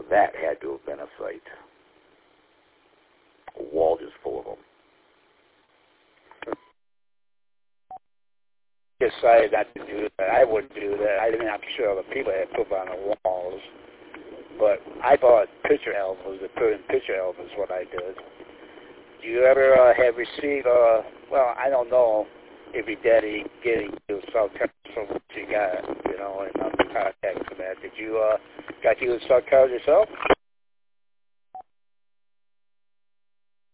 So that had to have been a sight. A wall just full of them. Decided not to do that. I wouldn't do that. I mean, I'm sure other people had poop on the walls, but I bought picture albums. And put in picture albums what I did. Do you ever have received? Well, I don't know if your daddy getting you South Carolina, what you got, and contact for that. Did you got you South Carolina yourself?